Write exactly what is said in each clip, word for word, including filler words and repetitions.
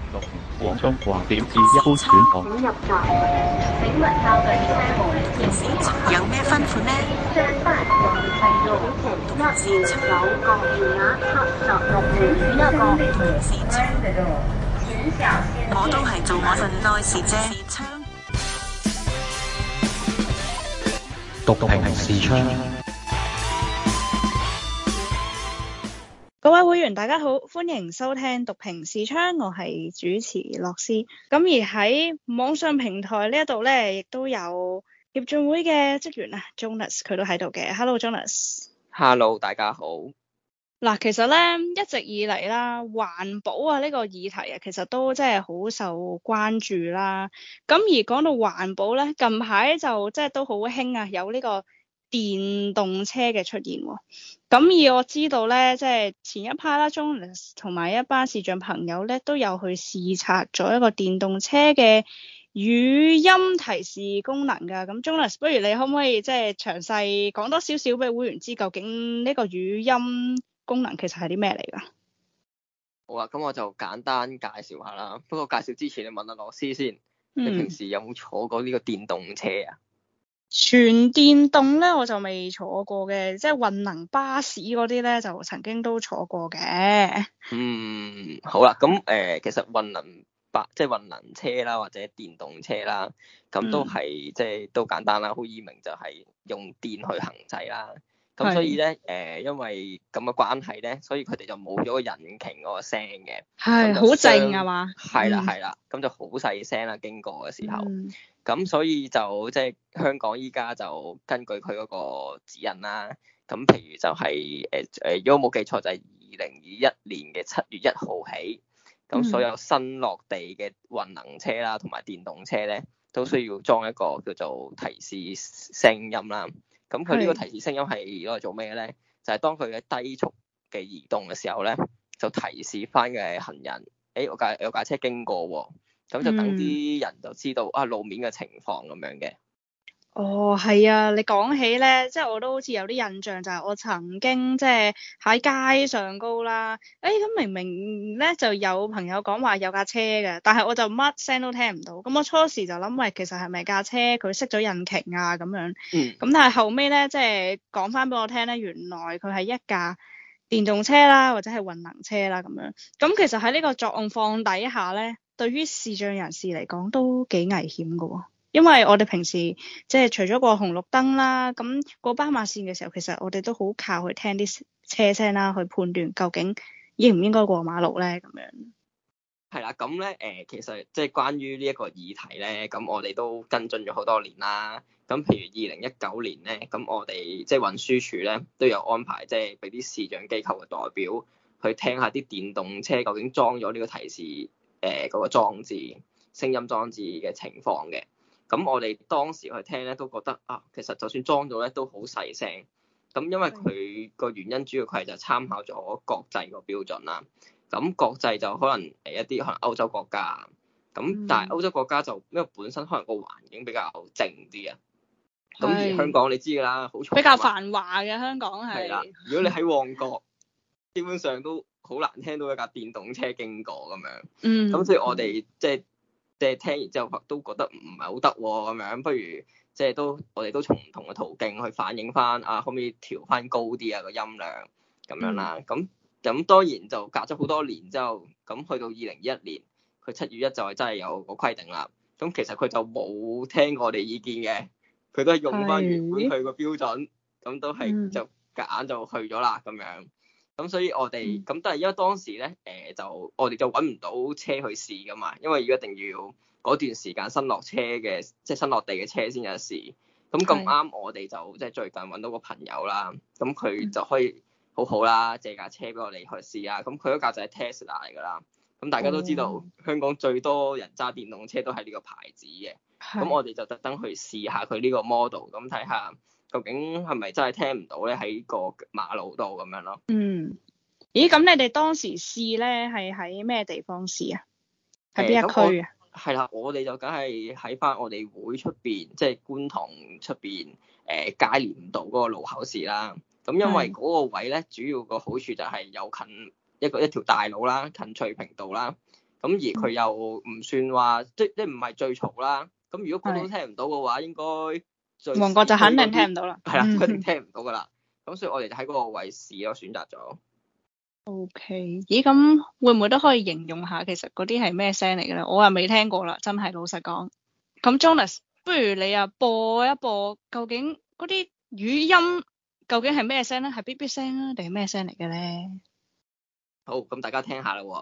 六廣東話點字一般選項。 請入閘。請問校對車門現時有咩吩咐呢？ 上班人係六程一二九個電額七十六條一個同時窗， 請小心。 我都係做我份內事啫。窗讀屏視窗。 各位會員大家好，歡迎收聽讀屏視窗，我係主持樂師。咁而喺網上平台呢一度咧，亦都有協進會嘅職員啊 Jonas 佢都喺度嘅。Hello Jonas。 Hello 大家好。 嗱，其實咧一直以嚟啦，環保啊呢個議題啊，其實都真係好受關注啦。咁而講到環保咧，近排就即係都好興啊，有呢個電動車嘅出現喎。咁而我知道咧，即係前一排啦 Jonas 同埋一班視障朋友咧，都有去視察咗一個電動車嘅語音提示功能㗎。咁 Jonas，不如你可唔可以即係詳細講多少少俾會員知，究竟呢個語音功能其實係啲咩嚟㗎？ 好啊，咁我就簡單介紹下啦。不過介紹之前，你問下樂師先， 嗯、 你平時有冇坐過呢個電動車啊？ 全電動咧我就未坐過嘅，即係混能巴士嗰啲咧就曾經都坐過嘅。 嗯，好啦，咁誒、呃，其實混能巴即係混能車啦，或者電動車啦，咁都係、嗯、即係都簡單啦，好易明就係用電去行駛啦。咁所以咧，誒是、呃，因為咁嘅關係咧，所以佢哋就冇咗個引擎嗰個聲嘅， 係好靜啊嘛。 係啦係啦，咁、嗯、就好細聲啦，經過嘅時候。咁、嗯、所以就即係香港依家就根據佢嗰個指引啦。咁譬如就係誒誒，如果冇記錯就係二零二一年嘅七月一號起，咁所有新落地嘅混能車啦，同埋電動車咧，都需要裝一個叫做提示聲音啦。咁佢呢個提示聲音係攞嚟做咩咧？就係、是、當佢嘅低速嘅移動嘅時候咧，就提示翻嘅行人，誒，我架有架車經過喎，咁就等啲人就知道、嗯、啊路面嘅情況咁樣嘅。 哦，係啊，你講起咧，即係我都好似有啲印象，就係我曾經即係喺街上高啦，誒、哎、咁明明咧就有朋友講話有架車嘅，但係我就乜聲都聽唔到。咁我初時就諗，喂，其實係咪架車佢熄咗引擎啊咁樣？嗯。咁但係後尾咧，即係講翻俾我聽咧，原來佢係一架電動車啦，或者係混能車啦咁樣。咁其實喺呢個狀況底下咧，對於視障人士嚟講都幾危險噶喎。因為我哋平時即係除咗過紅綠燈啦，咁過斑馬線嘅時候，其實我哋都好靠去聽啲車聲啦，去判斷究竟應唔應該過馬路咧咁樣。 係啦，咁咧誒，其實即係關於呢一個議題咧，咁我哋都跟進咗好多年啦。咁譬如二零一九年咧，咁我哋即係運輸署咧都有安排，即係俾啲視障機構嘅代表去聽下啲電動車究竟裝咗呢個提示誒嗰個裝置、聲音裝置嘅情況嘅。咁我哋當時去聽咧，都覺得啊，其實就算裝咗咧，都好細聲。咁因為佢個原因主要佢係就參考咗國際個標準啦。咁國際就可能誒一啲可能歐洲國家，咁但係歐洲國家就因為本身可能個環境比較靜啲啊。咁而香港你知㗎啦，好嘈， 比較繁華嘅香港係。係啦， 如果你喺旺角，基本上都好難聽到一架電動車經過咁樣。嗯。咁所以我哋即係。即係聽完之後都覺得唔係好得喎，咁樣不如即係都我哋都從唔同嘅途徑去反映翻啊，可唔可以調翻高啲啊個音量咁樣啦？咁咁、嗯、當然就隔咗好多年之後，咁去到二零二一年，佢七月一就係真係有個規定啦。咁其實佢就冇聽過我哋意見嘅，佢都係用翻原本佢個標準，咁是都係就夾硬就去咗啦咁樣。咁所以我哋咁，但係因為當時咧，誒、呃、就我哋就揾唔到車去試噶嘛，因為要一定要嗰段時間新落車嘅，即係新落地嘅車先有得試。咁咁啱，我哋就即係最近揾到個朋友啦，咁佢就可以好好啦，借架車俾我哋去試啊。咁佢嗰架就係 Tesla 嚟噶啦。咁大家都知道，哦、香港最多人揸電動車都係呢個牌子嘅。咁是我哋就特登去試下佢呢個 model，咁睇下。究竟係咪真係聽唔到咧？喺個馬路度咁樣咯。嗯。 咦？咁你哋當時試咧係喺咩地方試啊？喺邊一區啊？ 係啦、呃，我哋就梗係喺翻我哋會出邊，即係觀塘出邊誒佳廉道嗰個路口試啦。咁因為嗰個位咧，主要個好處就係有近一個一條大路啦，近翠屏道啦。 咁而佢又唔算話即即唔係最嘈啦。咁如果嗰度都聽唔到嘅話，應該最旺角就肯定聽唔到啦。 係啦，一定聽唔到噶啦。咁所以我哋就喺嗰個位試咯，選擇咗。 O.K. 咦，咁會唔會都可以形容下其實嗰啲係咩聲嚟嘅咧？我又未聽過啦，真係老實講。咁 Jonas，不如你啊播一播，究竟嗰啲語音究竟係咩聲咧？係嗶嗶聲啊，定係咩聲嚟嘅咧？ 好，咁大家聽下啦喎。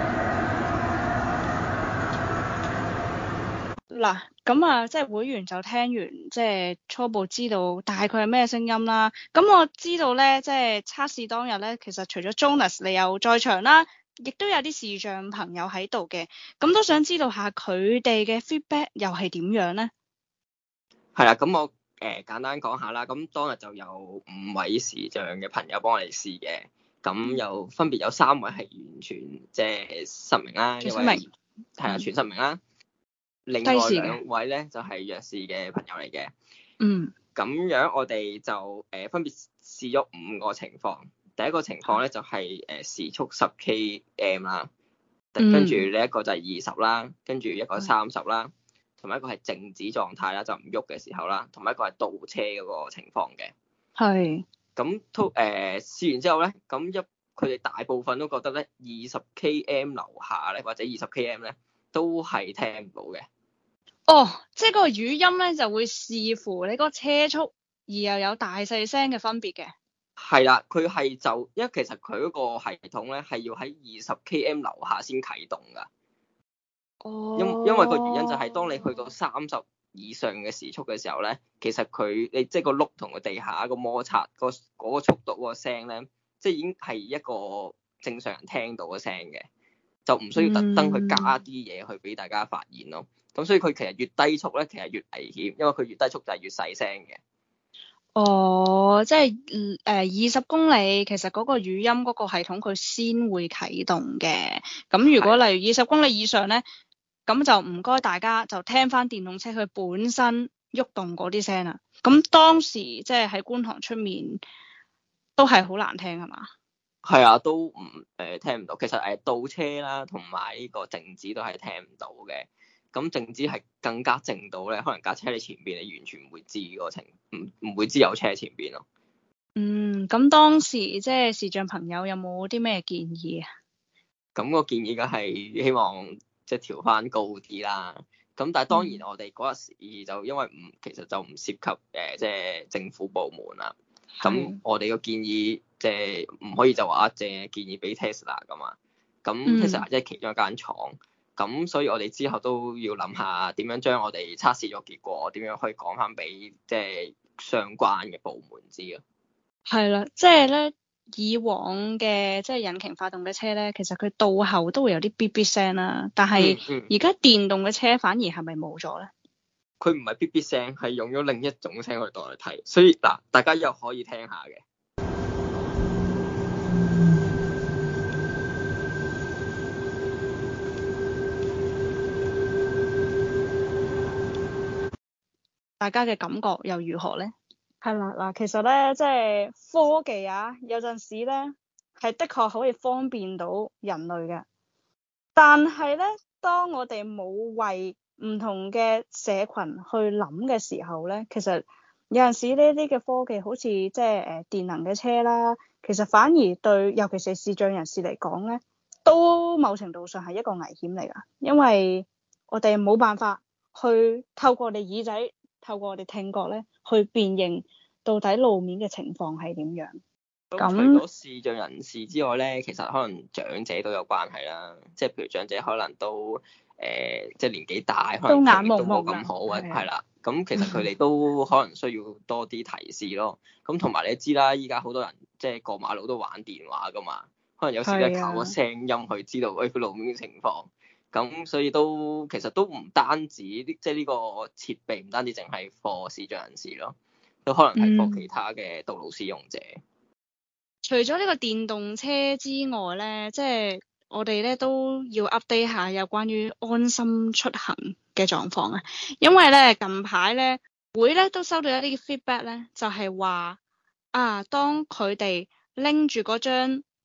嗱，咁啊，即係會員就聽完，即係初步知道大概係咩聲音啦。咁我知道咧，即係測試當日咧，其實除咗 Jonas 你有在場啦，亦都有啲視障朋友喺度嘅。咁都想知道下佢哋嘅 feedback 又係點樣咧？ 係啦，咁我誒、呃、簡單講下啦。咁當日就有五位視障嘅朋友幫我哋試嘅，咁有分別有三位係完全即係失明啦， 全失明， 係啊，全失明啦。另外兩位咧就係、是、弱視嘅朋友嚟嘅。 嗯。咁樣我哋就誒、呃、分別試咗五個情況。第一個情況咧就係、是、誒、呃、時速十 K M 啦，跟住另一個就係二十啦，跟住一個三十啦，同埋一個係靜止狀態啦，就唔喐嘅時候啦，同埋一個係倒車嗰個情況嘅。係。咁都誒試完之後咧，咁一佢哋大部分都覺得咧二十 K M 樓下咧或者二十 K M 咧都係聽唔到嘅。哦，即係嗰個語音咧就會視乎你嗰個車速而又有大細聲嘅分別嘅。係啦，佢係就因為其實佢嗰個系統咧係要喺二十 K M 樓下先啟動㗎。哦。因因為個原因就係當你去到三十以上嘅時速嘅時候咧，其實佢你即係個轆同個地下個摩擦個嗰個速度嗰個聲咧，即係已經係一個正常人聽到嘅聲嘅，就唔需要特登去加啲嘢去俾大家發現咯。咁所以佢其實越低速咧，其實越危險，因為佢越低速就係越細聲嘅。哦，即係誒二十公里，其實嗰個語音嗰個系統佢先會啟動嘅。咁如果例如二十公里以上咧，咁就唔該大家就聽翻電動車佢本身喐動嗰啲聲啦。咁當時即係喺觀塘出面都係好難聽係嘛？係啊，都唔誒、呃、聽唔到。其實誒倒車啦，同埋呢個靜止都係聽唔到嘅。咁靜止係更加靜到咧，可能架車你前邊你完全唔會知個情，唔唔會知有車喺前邊咯。嗯，咁當時即係視障朋友有冇啲咩建議啊？咁個建議梗係希望即係調翻高啲啦。咁但係當然我哋嗰日試就因為唔其實就唔涉及誒即係政府部門啦。咁我哋個建議即係唔可以就話淨係建議俾 Tesla 㗎嘛。咁 Tesla 即係其中一間廠。咁所以我哋之後都要諗下點樣將我哋測試咗結果點樣可以講翻俾即係相關嘅部門知啊。係啦，即係咧以往嘅即係引擎發動嘅車咧，其實佢倒後都會有啲嗶嗶聲啦，但係而家電動嘅車反而係咪冇咗咧？佢唔係嗶嗶聲，係用咗另一種聲去代替，所以嗱，大家又可以聽下嘅。大家嘅感覺又如何咧？係啦，嗱，其實咧，即係科技啊，有陣時咧係的確可以方便到人類嘅。但係咧，當我哋冇為唔同嘅社群去諗嘅時候咧，其實有陣時呢啲嘅科技，好似即係誒電能嘅車啦，其實反而對，尤其是視障人士嚟講咧，都某程度上係一個危險嚟噶，因為我哋冇辦法去透過我哋耳仔。透過我哋聽覺咧，去辨認到底路面嘅情況係點樣。咁除咗視障人士之外咧，其實可能長者都有關係啦。即係譬如長者可能都誒、呃，即係年紀大，可能聽力都冇咁好啊，係啦。咁其實佢哋都可能需要多啲提示咯。咁同埋你知啦，依家好多人即係過馬路都玩電話噶嘛，可能有時都係靠個聲音去知道誒佢路面嘅情況。咁所以都其實都唔單止，即係呢個設備唔單止淨係 for 視障人士咯，都可能係 for 其他嘅道路使用者。嗯、除咗呢個電動車之外咧，即係我哋咧都要 update 下有關於安心出行嘅狀況啊。因為咧近排咧會咧都收到一啲 feedback 咧，就係話啊，當佢哋拎住嗰張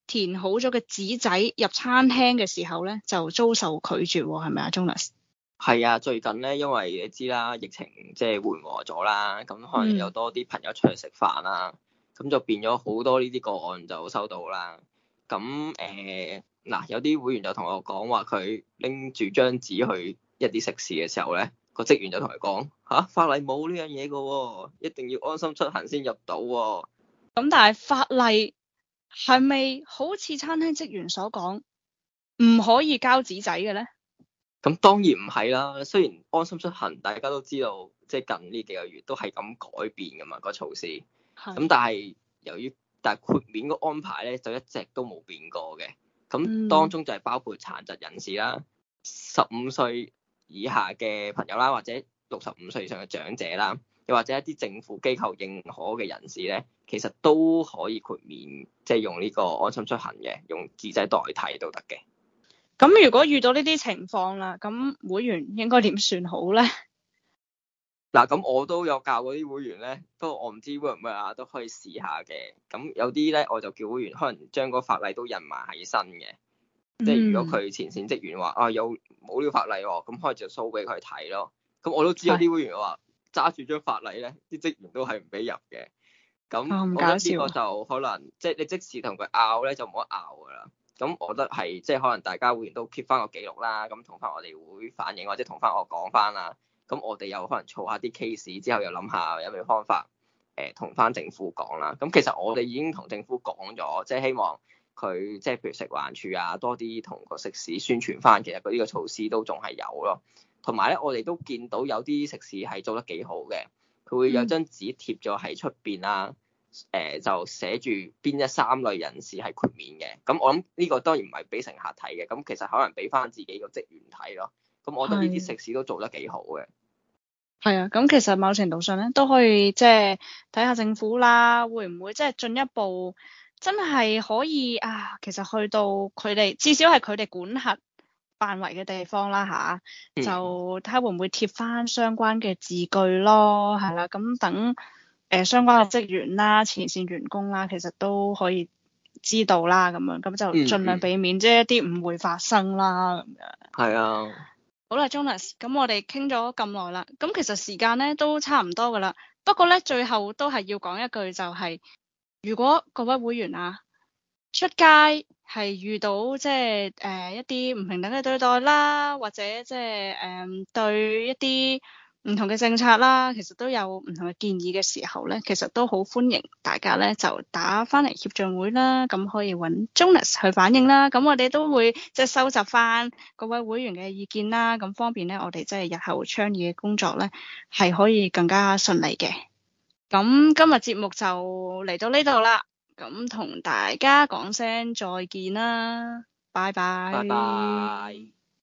填好咗嘅紙仔入餐廳嘅時候咧，就遭受拒絕喎，係咪啊 Jonas？ 係啊，最近咧，因為你知啦，疫情即係緩和咗啦，咁可能有多啲朋友出去食飯啦，咁、嗯、就變咗好多呢啲個案就收到啦。咁誒嗱，有啲會員就同我講話，佢拎住張紙去一啲食肆嘅時候咧，個職員就同佢講吓，法例冇呢樣嘢㗎喎，一定要安心出行先入到喎。 咁但係法例係咪好似餐廳職員所講唔可以交紙仔嘅咧？ 咁當然唔係啦，雖然安心出行大家都知道，即係近呢幾個月都係咁改變㗎嘛個措施，咁的但係由於但係豁免個安排咧就一直都冇變過嘅，咁當中就係包括殘疾人士啦、十五歲以下嘅朋友啦，或者六十五歲以上嘅長者啦，又或者一啲政府機構認可嘅人士咧，其實都可以豁免，即係用呢個安心出行嘅，用紙仔代替都得嘅。 咁如果遇到呢啲情況啦，咁會員應該點算好咧？ 嗱，咁我都有教嗰啲會員咧，不過我唔知會唔會啊，都可以試下嘅。咁有啲咧，我就叫會員可能將個法例都印埋喺身嘅，嗯、即係如果佢前線職員話啊有冇呢個法例喎，咁可以就 show 俾佢睇咯。咁我都知有啲會員話揸住張法例咧，啲職員都係唔俾入嘅。咁我覺得呢個就可能即係你即時同佢拗咧，就冇得拗噶啦。咁我覺得係即係可能大家會員都 keep 翻個記錄啦，咁同翻我哋會反映或者同翻我講翻啦。咁我哋又可能儲下啲 case 之後又諗下有咩方法誒同翻政府講啦。咁其實我哋已經同政府講咗，即係希望佢即係譬如食環署啊多啲同個食肆宣傳翻，其實佢呢個措施都仲係有咯。同埋咧，我哋都見到有啲食肆係做得幾好嘅，佢會有張紙貼咗喺出邊啦。誒、呃、就寫住邊一三類人士係豁免嘅，咁我諗呢個當然唔係俾乘客睇嘅，咁其實可能俾翻自己個職員睇咯。咁我覺得呢啲食肆都做得幾好嘅。 係啊，咁其實某程度上咧都可以即係睇下政府啦，會唔會即係進一步真係可以啊？其實去到佢哋至少係佢哋管轄範圍嘅地方啦吓、啊，就睇下會唔會貼翻相關嘅字句咯，係啦、啊，咁等。誒、呃、相關嘅職員啦、前線員工啦，其實都可以知道啦，咁樣咁就盡量避免即係一啲誤會發生啦，咁樣。係啊。好啦 ，Jonas，咁我哋傾咗咁耐啦，咁其實時間咧都差唔多噶啦。不過咧，最後都係要講一句就係、是，如果各位會員啊出街係遇到即係誒一啲唔平等嘅對待啦，或者即係誒對一啲唔同嘅政策啦，其實都有唔同嘅建議嘅時候咧，其實都好歡迎大家咧就打翻嚟協進會啦，咁可以揾 Jonas 去反映啦，咁我哋都會即係收集翻各位會員嘅意見啦，咁方便咧我哋即係日後倡議嘅工作咧係可以更加順利嘅。咁今日節目就嚟到呢度啦，咁同大家講聲再見啦，拜拜。拜拜。